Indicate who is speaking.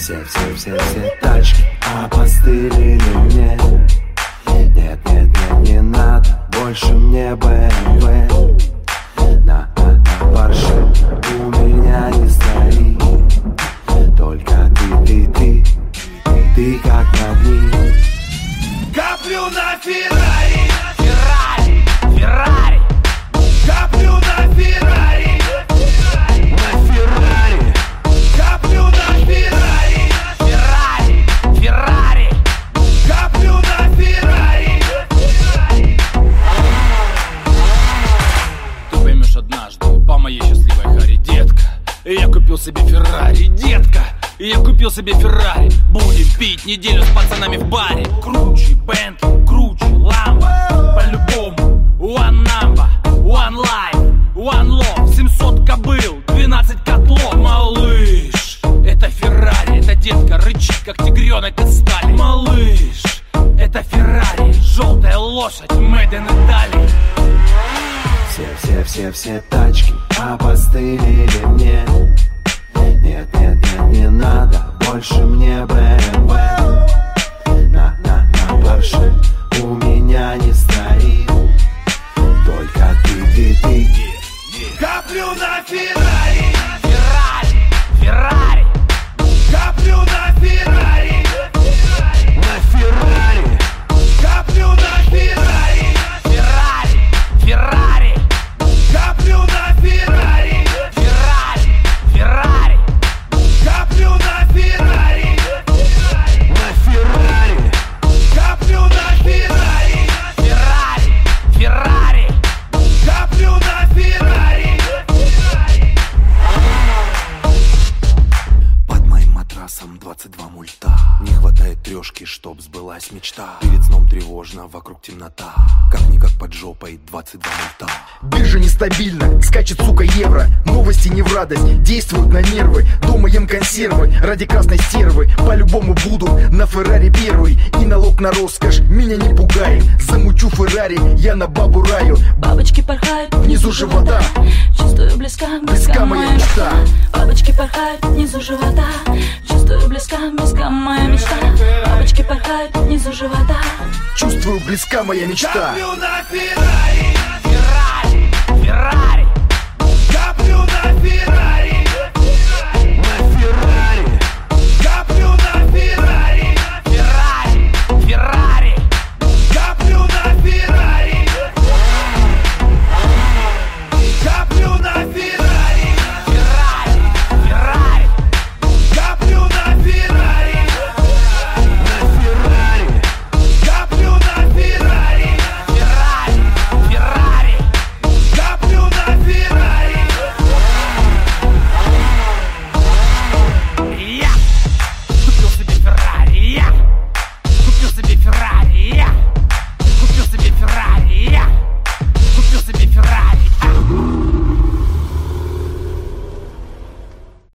Speaker 1: Все тачки опостылили мне. Нет, не надо больше мне BMW. На Порше у меня не стоит. Только ты как магнит.
Speaker 2: Коплю на Феррари. Коплю на Феррари. Коплю на Феррари. Коплю на Феррари.
Speaker 3: Ты поймешь однажды по моей счастливой харе, детка. Я купил себе Феррари, детка. Я купил себе Феррари. Будем пить неделю с пацанами в баре. Круче Бентли, круче Ламбо. По-любому one number, one life, one love. 700 кобыл, 12 котлов. Малыш, это Феррари. Это детка рычит, как тигренок из стали. Малыш, это Феррари. Желтая лошадь, made in Italy.
Speaker 1: Все тачки опостылили мне. Нет, не надо больше мне BMW. На Порше у меня не стоит. Только ты.
Speaker 2: Коплю на Феррари. Коплю на Феррари. Коплю на Феррари. Коплю на Феррари. Коплю на Феррари. Коплю на Феррари. Коплю на Феррари.
Speaker 1: Под моим матрасом 22 мульта. Не хватает трешки, чтоб сбылась мечта. Перед сном тревожно, вокруг темнота. Как-никак под жопой 22 мульта.
Speaker 4: Биржа нестабильна, скачет, сука, евро. Новости не в радость, действуют на нервы. Дома ем консервы, ради красной стервы. По-любому буду на Феррари первый. И налог на роскошь меня не пугает. Замучу Феррари, я на бабу раю.
Speaker 5: Бабочки порхают
Speaker 4: внизу живота.
Speaker 5: Чувствую близка
Speaker 4: моя мечта.
Speaker 5: Бабочки порхают внизу живота. Чувствую близка моя мечта. Бабочки порхают внизу живота.
Speaker 4: Чувствую близка моя мечта.
Speaker 2: Коплю на Феррари.